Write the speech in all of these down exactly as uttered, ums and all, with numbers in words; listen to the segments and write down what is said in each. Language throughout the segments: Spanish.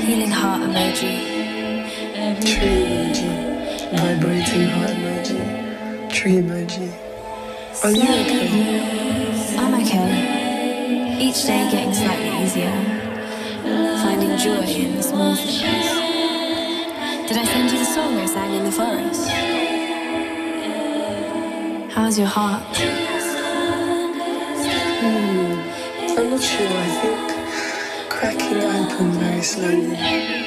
Healing heart emoji. Tree emoji. Vibrating heart emoji. Tree emoji. Are you okay? I'm okay. Each day getting slightly easier. Finding joy in the small things. Did I send you the song I sang in the forest? How's your heart? Hmm. I'm not sure. I think cracking open very slowly.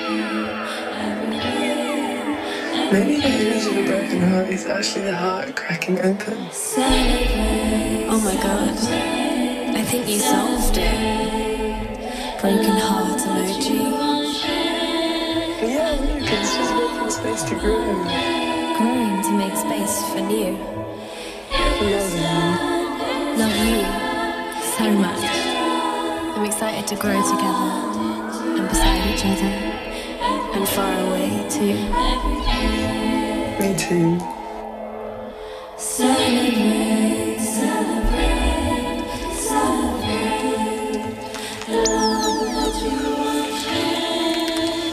Maybe the image of a broken heart is actually the heart cracking open. Oh my god. I think you solved it. Broken heart emoji. Yeah, look, it's just making space to grow. Growing to make space for new. Love you. Love you so much. I'm excited to grow together and beside each other and far away too. Me too. Celebrate, celebrate, celebrate the love that you share.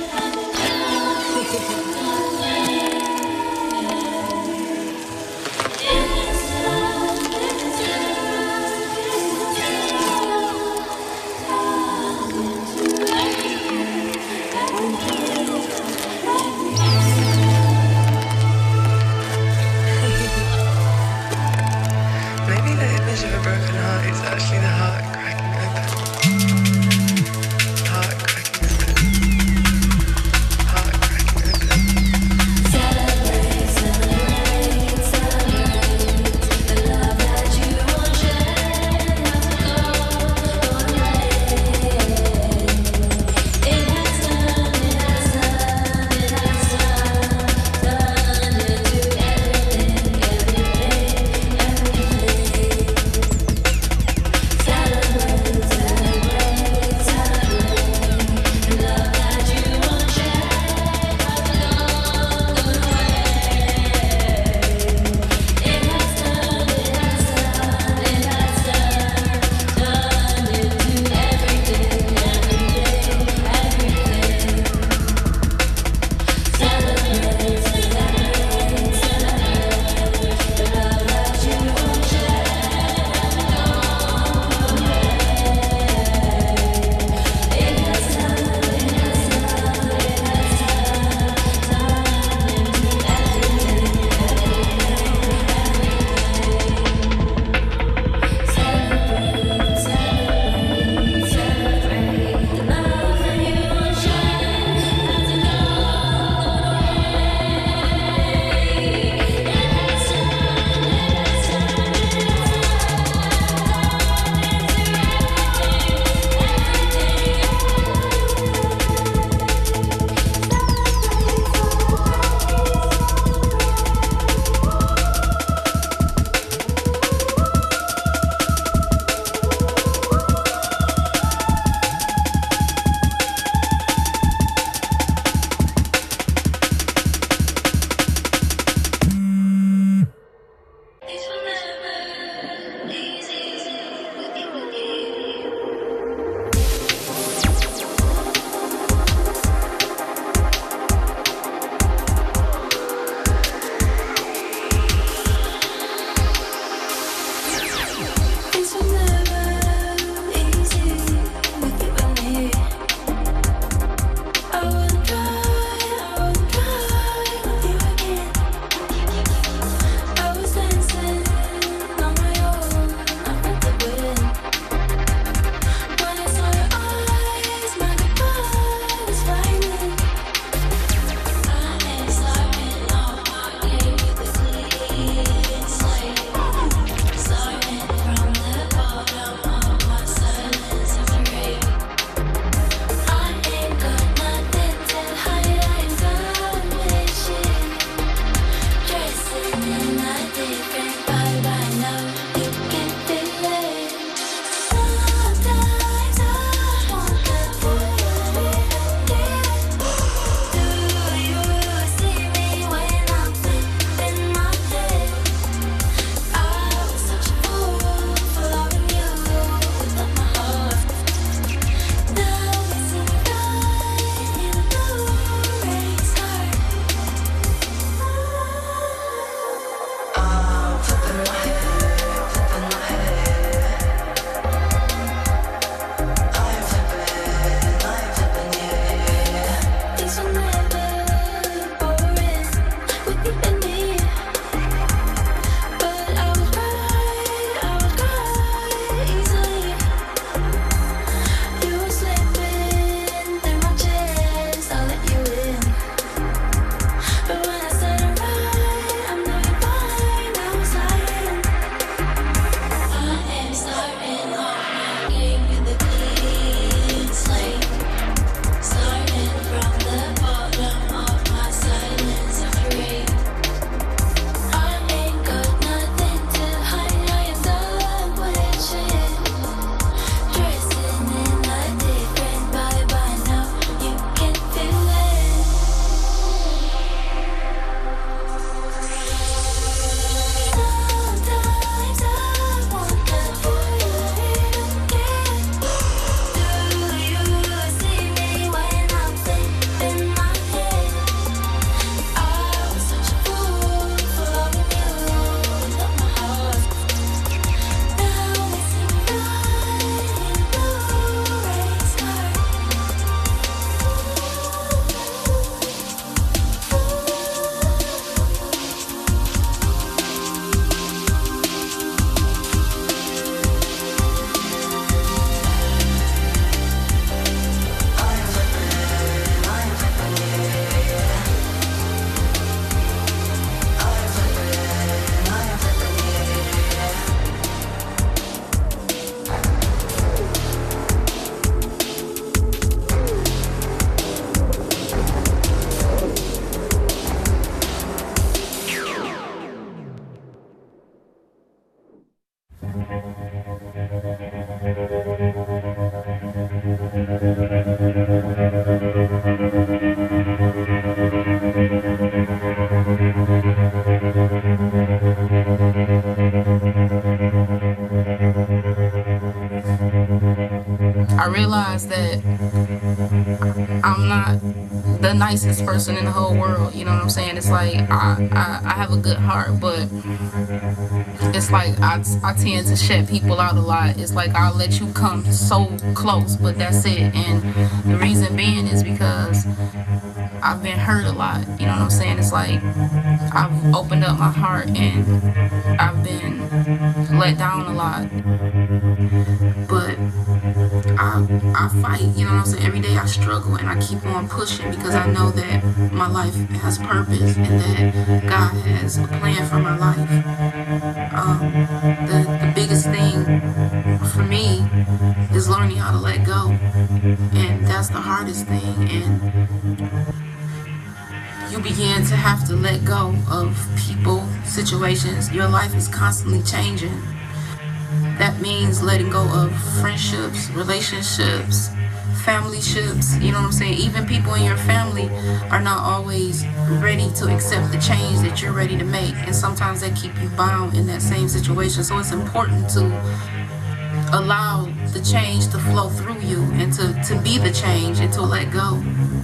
I realized that I'm not the nicest person in the whole world. You know what I'm saying? It's like I, I, I have a good heart, but it's like I, I tend to shut people out a lot. It's like I'll let you come so close, but that's it. And the reason being is because I've been hurt a lot. You know what I'm saying? It's like I've opened up my heart and I've been let down a lot. But I, I fight, you know what I'm saying? Every day I struggle and I keep on pushing because I know that my life has purpose and that God has a plan for my life. Um, the, the biggest thing for me is learning how to let go. And that's the hardest thing. And you begin to have to let go of people, situations. Your life is constantly changing. That means letting go of friendships, relationships, family ships, you know what I'm saying? Even people in your family are not always ready to accept the change that you're ready to make. And sometimes they keep you bound in that same situation. So it's important to allow the change to flow through you and to, to be the change and to let go.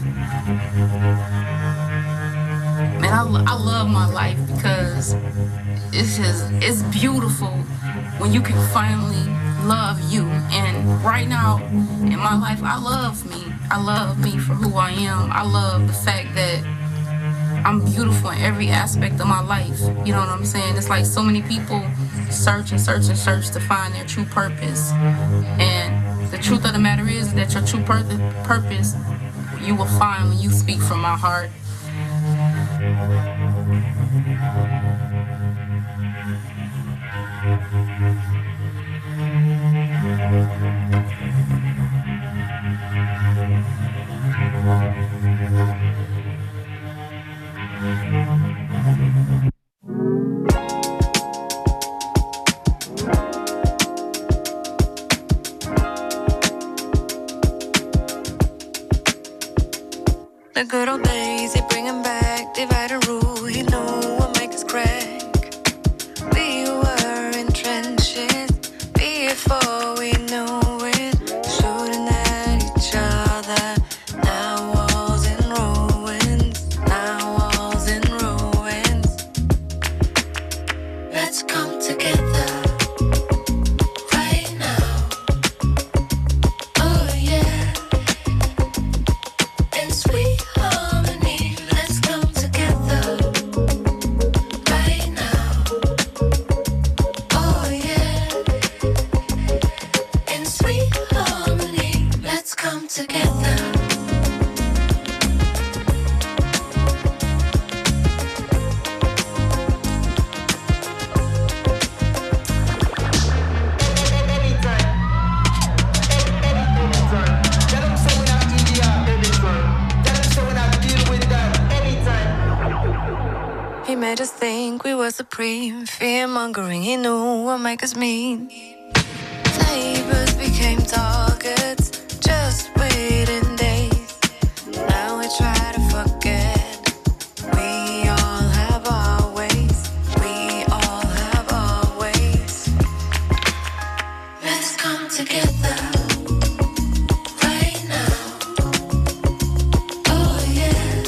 Man, I, I love my life because it's just, it's beautiful when you can finally love you. And right now in my life, I love me. I love me for who I am. I love the fact that I'm beautiful in every aspect of my life. You know what I'm saying? It's like so many people search and search and search to find their true purpose. And the truth of the matter is that your true pur- purpose you will find when you speak from my heart. The good old days, they bring them back, divide and rule, you know what make us crack. We were in trenches before we knew it, shooting at each other. Now walls in ruins, now walls in ruins. Let's come together right now. Oh yeah, in sweet harmony. Let's come together right now. Oh yeah, in sweet harmony. Let's come together. He made us think we were supreme, fear-mongering, he knew what make us mean. Neighbors became targets, just waiting days. Now we try to forget, we all have our ways, we all have our ways. Let's come together right now. Oh yeah,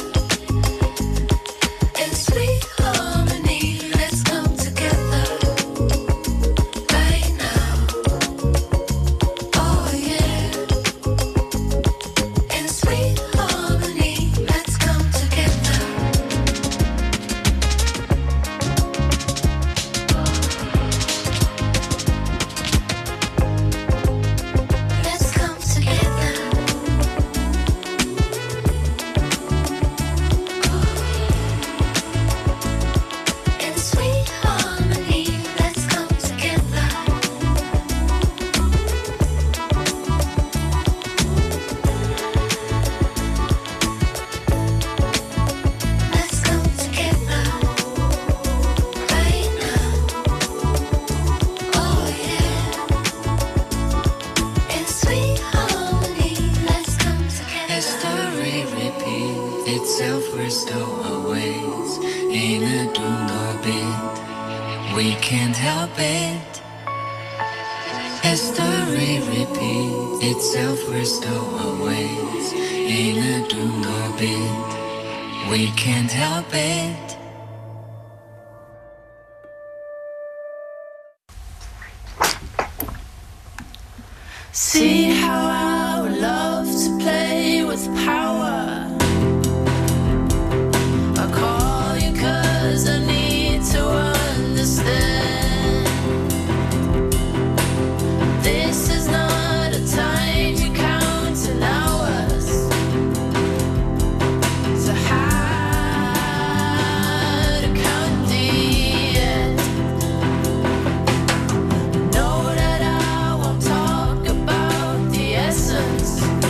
in sweet harmony. Let's come together right now. Oh yeah, itself we're stowaways in a doomed orbit. We can't help it. History repeats itself we're stowaways in a doomed orbit. We can't help it. See how I would love to play with power. I call you 'cause I need to understand. This is not a time to count in hours. So how to count the end. Know that I won't talk about the essence,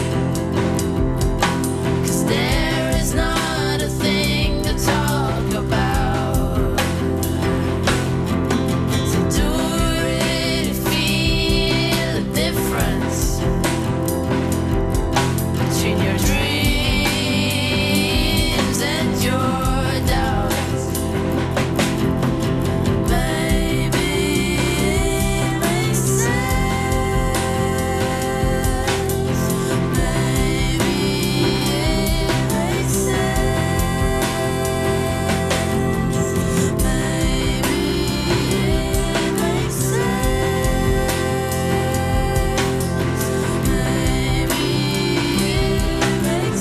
'cause there is not a thing to talk about. So do you really feel the difference between your dreams and your doubts? Maybe it makes sense. Maybe it makes sense. Maybe it makes sense. Maybe it makes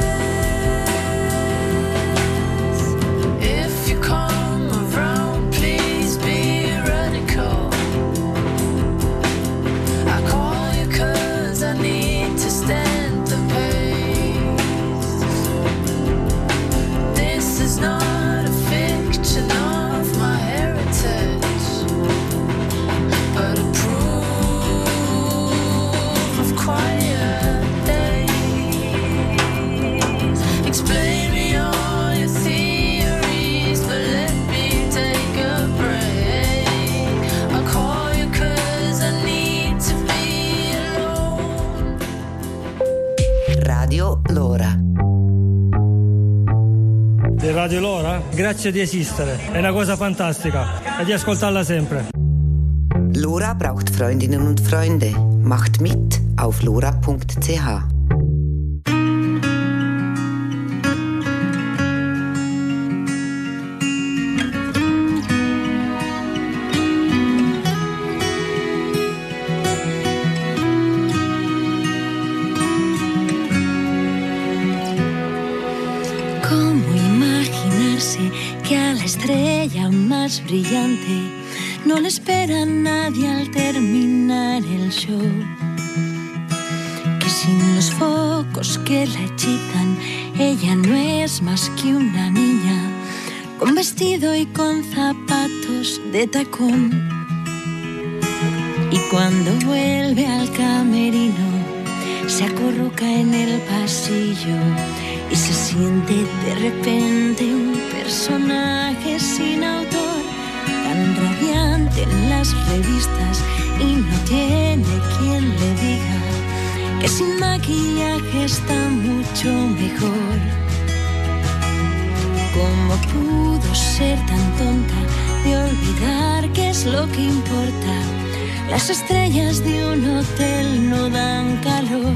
sense. If you come around, please be radical. I call you 'cause I need to stand the pace. This is not a fiction of my heritage, but a proof of quiet days. Explain me all your theories, but let me take a break. I call you 'cause I need to be alone. Radio Lora. Di Radio Lora? Grazie di esistere, è una cosa fantastica e di ascoltarla sempre. Lora braucht Freundinnen und Freunde. Macht mit auf lora punkt c h. ¿Cómo imaginarse que a la estrella más brillante no le espera nadie al terminar el show? Que sin los focos que la hechizan, ella no es más que una niña con vestido y con zapatos de tacón. Y cuando vuelve al camerino, se acurruca en el pasillo y se siente de repente un personaje sin autor, tan radiante en las revistas, y no tiene quien le diga que sin maquillaje está mucho mejor. ¿Cómo pudo ser tan tonta de olvidar qué es lo que importa? Las estrellas de un hotel no dan calor.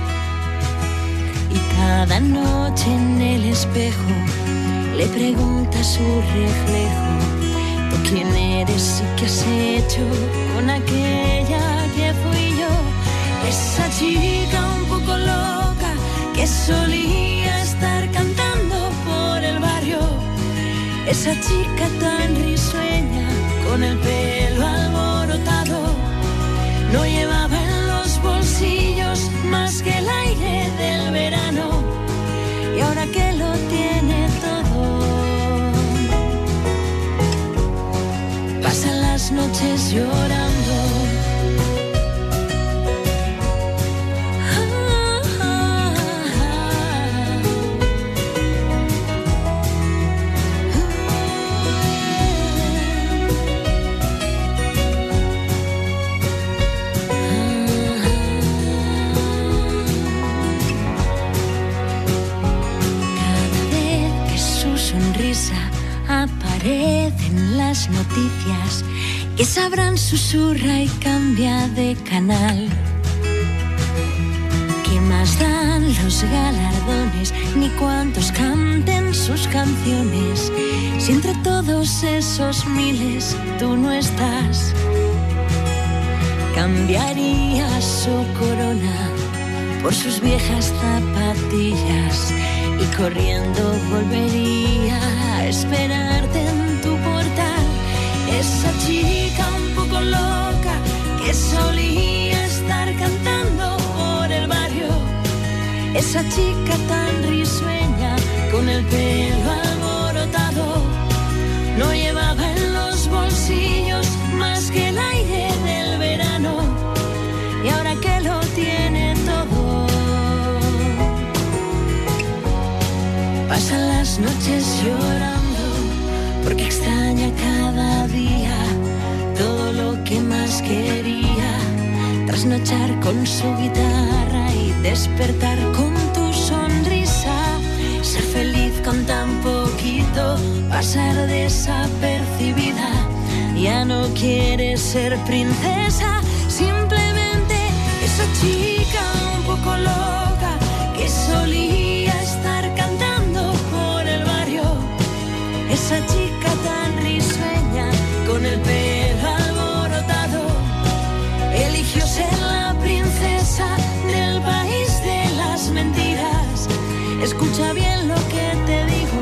Y cada noche en el espejo le pregunta a su reflejo: ¿tú quién eres y qué has hecho con aquella que fui yo? Esa chica un poco loca que solía estar cantando por el barrio. Esa chica tan risueña con el pelo alborotado, no llevaba en los bolsillos más que el aire del verano. Y ahora que lo tiene todo, pasa las noches llorando. Cada aparecen las noticias que sabrán, susurra y cambia de canal. ¿Qué más dan los galardones ni cuántos canten sus canciones si entre todos esos miles tú no estás? Cambiaría su corona por sus viejas zapatillas y corriendo volvería a esperarte en tu portal. Esa chica un poco loca que solía estar cantando por el barrio, esa chica tan risueña con el pelo alborotado, no llevaba en los bolsillos más que el aire del verano, y ahora que lo tiene todo, pasa las noches llorando porque extraña cada día todo lo que más quería, trasnochar con su guitarra y despertar con tu sonrisa, ser feliz con tan poquito, pasar desapercibida. Ya no quiere ser princesa, simplemente esa chica un poco loca que solía estar cantando por el barrio, esa chica tan risueña con el pelo alborotado, eligió ser la princesa del país de las mentiras. Escucha bien lo que te digo,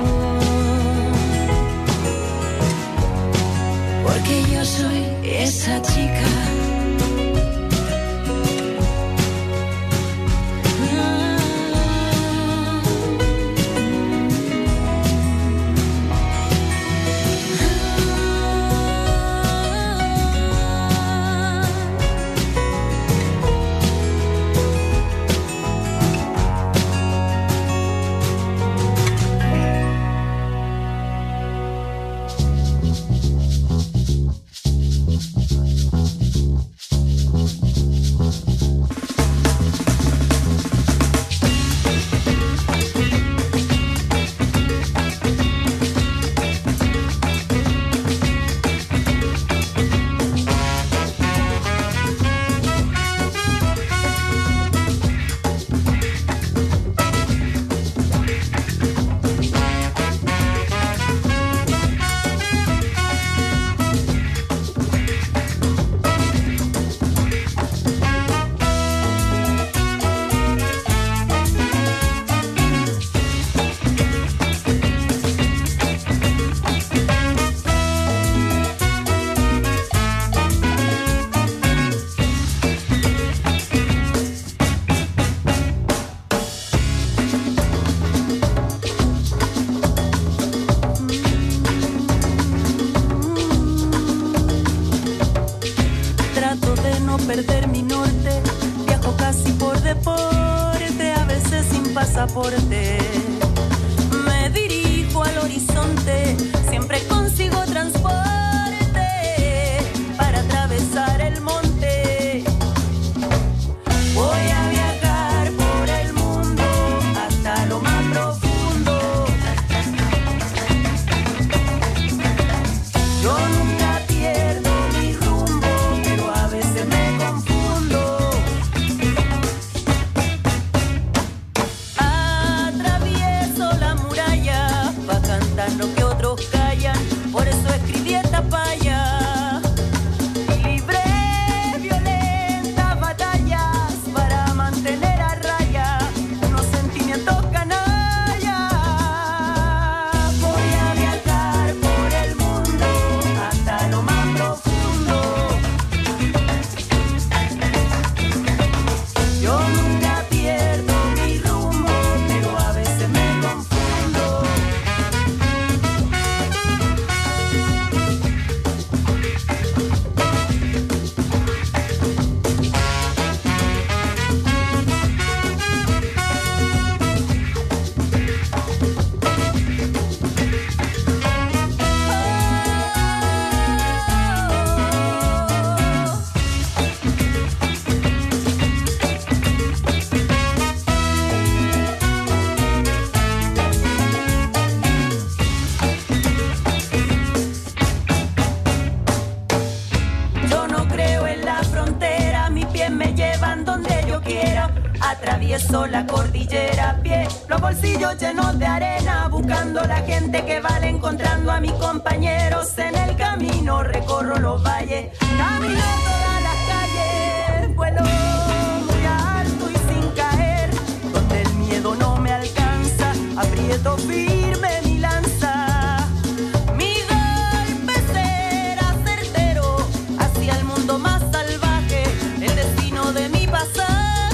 porque yo soy esa chica. Perder mi norte, viajo casi por deporte, a veces sin pasaporte. Me dirijo al horizonte, siempre consigo transporte para atravesar el monte. Voy a viajar por el mundo hasta lo más profundo. Yo nunca pierdo mi rumbo, pero a veces me atravieso la muralla, va cantando que otros callan. bolsillos llenos de arena, buscando la gente que vale, encontrando a mis compañeros en el camino. Recorro los valles, camino todas las calles, vuelo muy alto y sin caer, donde el miedo no me alcanza, aprieto firme mi lanza. Mi golpe será certero hacia el mundo más salvaje, el destino de mi pasaje.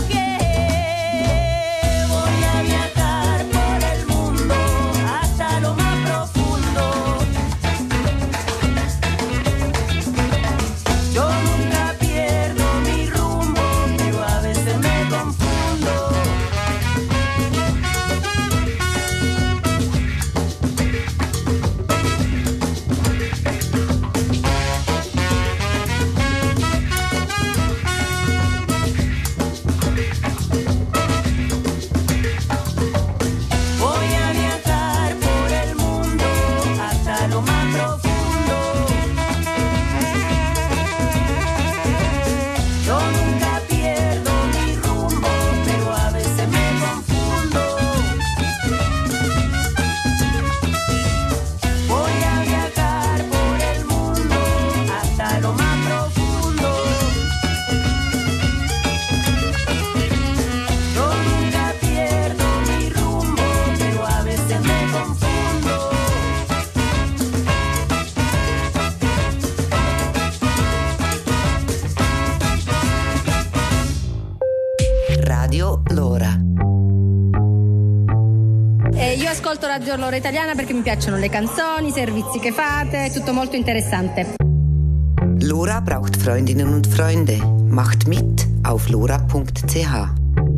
Ascolto Radio Lora Italiana perché mi piacciono le canzoni, i servizi che fate, è tutto molto interessante. Lora braucht Freundinnen und Freunde. Macht mit auf lora punto c h.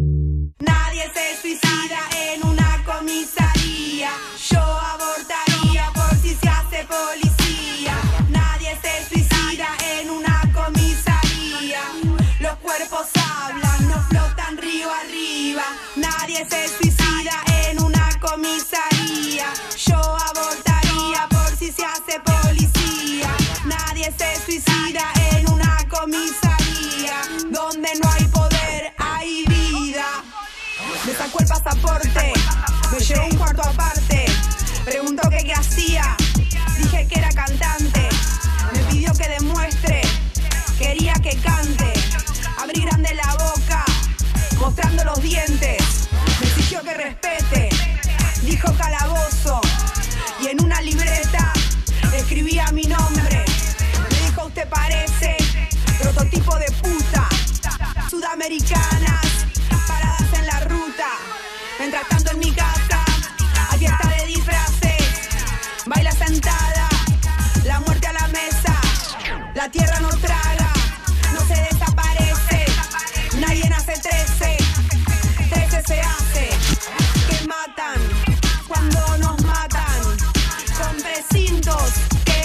Nadie se suicida en una comisaría. Yo abortaría por si se hace policía. Nadie se suicida en una comisaría. Los cuerpos hablan, no flotan río arriba. Nadie se suicida en una comisaría. Yo abortaría por si se hace policía. Nadie se suicida en una comisaría. Donde no hay poder, hay vida. Me sacó el pasaporte, me llevó un cuarto aparte. Preguntó que qué hacía, dije que era cantante. Me pidió que demuestre, quería que cante. Abrí grande la boca, mostrando los dientes. Me exigió que respete, dijo calabozo. Y en una libreta escribía mi nombre. Me dijo usted parece prototipo de puta. Sudamericanas, paradas en la ruta. Mientras tanto en mi casa, hay fiesta de disfraces. Baila sentada, la muerte a la mesa. La tierra no traga, no se desaparece. Nadie nace trece, trece se hace. Que matan cuando nos matan, con precintos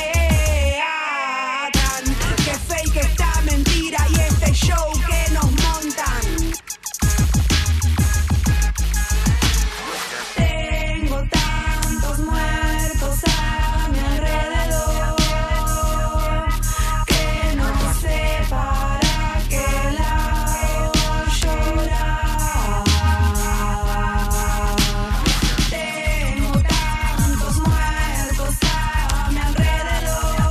que atan. Que fake esta mentira y este show que nos montan. Tengo tantos muertos a mi alrededor que no sé para qué lado llorar. Tengo tantos muertos a mi alrededor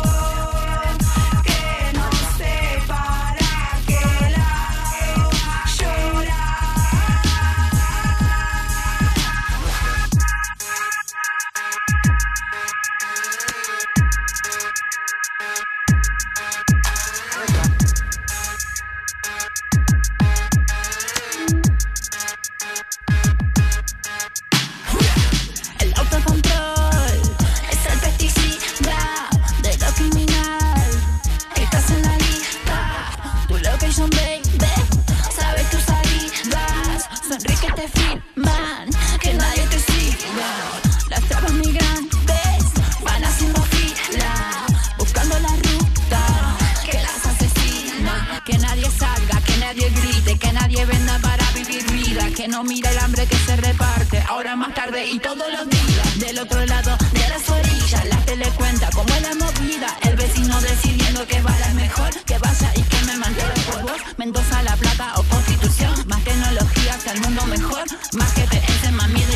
que no sé para qué lado llorar. El autocontrol es el pesticida de lo criminal. Estás en la lista, tu location baby. Sabes tus salidas, sonríe que te filman, que nadie te siga. Las trabas migrantes van haciendo fila, buscando la ruta que las asesina. Que nadie salga, que nadie grite, que nadie venda para vivir vida. Que no mira el hambre que se reparte, ahora más tarde y todos los días. Del otro lado de las orillas, la tele cuenta cómo es la movida. El vecino decidiendo que va la mejor, que vaya y que me mantenga por vos. Mendoza, La Plata o Constitución, más tecnología hacia el mundo mejor. Más que te ese mami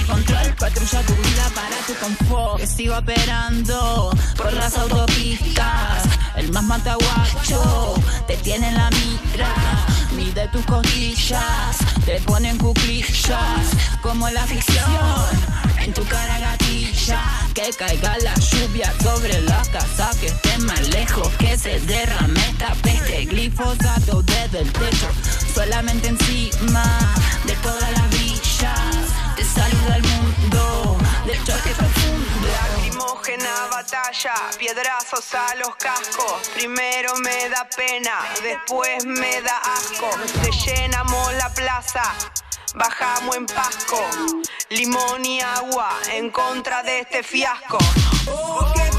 confort, que sigo operando por las autopistas. El más mataguacho te tiene en la mira, mide tus costillas, te ponen cuclillas, como en la ficción, en tu cara gatilla. Que caiga la lluvia sobre la casa, que esté más lejos, que se derrame esta peste. Glifosato desde el techo, solamente encima de todas las villas. Te saluda el mundo del choque profundo. Lacrimógena batalla, piedrazos a los cascos. Primero me da pena, después me da asco. Te llenamos la plaza, bajamos en Pasco. Limón y agua en contra de este fiasco. Oh, que